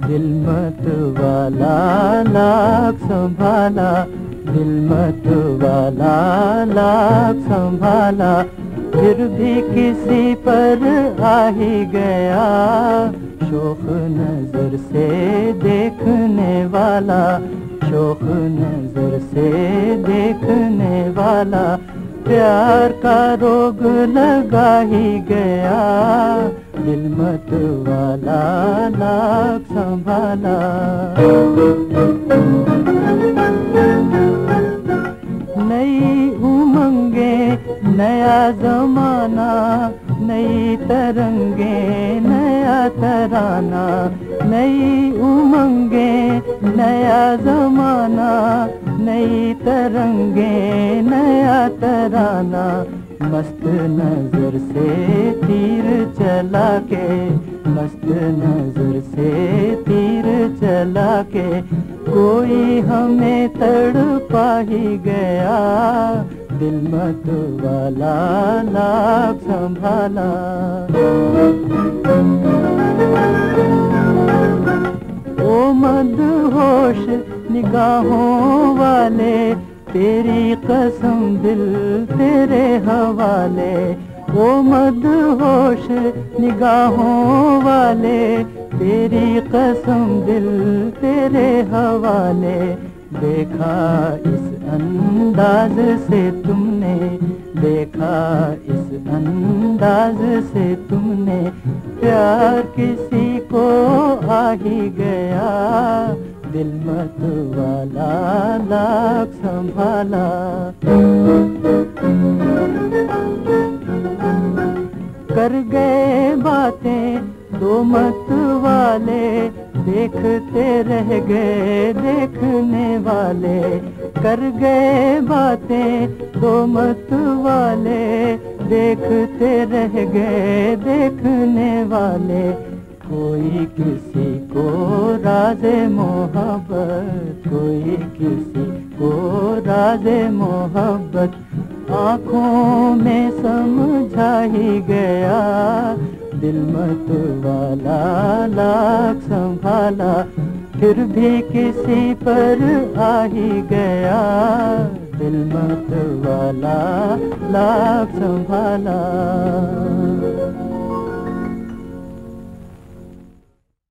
दिल मत वाला लाख संभाला, दिल मत वाला लाख संभाला, फिर भी किसी पर आ ही गया। शौक नजर से देखने वाला, शौक नजर से देखने वाला, प्यार का रोग लगा ही गया। दिल मत वाला लाख संभाला। नई उमंगे नया जमाना, नई तरंगे नया तराना, नई उमंगे नया जमाना, नई तरंगे नया तराना, मस्त नजर से तीर चला के, मस्त नजर से तीर चला के, कोई हमें तड़पा ही गया। दिल मत वाला लाख संभाला। ओ मदहोश निगाहों वाले, तेरी कसम दिल तेरे हवाले। ओ मदहोश निगाहों वाले, तेरी कसम दिल तेरे हवाले। देखा इस अंदाज से तुमने, देखा इस अंदाज से तुमने, प्यार किसी को आ ही गया। दिल मत वाला लाख संभाला। कर गए बातें दो मत वाले, देखते रह गए देखने वाले। कर गए बातें दो मत वाले, देखते रह गए देखने वाले। कोई किसी को राज़े मोहब्बत, कोई किसी को राज़े मोहब्बत, आँखों में समझा ही गया। दिल मत वाला लाख संभाला, फिर भी किसी पर आ ही गया। दिल मत वाला लाख संभाला।